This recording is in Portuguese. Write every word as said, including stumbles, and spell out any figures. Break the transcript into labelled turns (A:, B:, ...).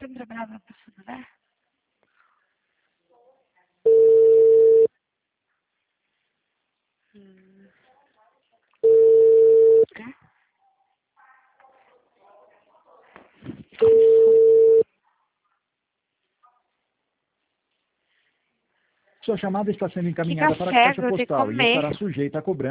A: não trabalhava para Sodré? Hum. Quê?
B: Sua chamada está sendo encaminhada
A: Fica
B: para a
A: cego,
B: caixa
A: eu tenho que
B: postal e
A: comer.
B: estará sujeita a cobrança.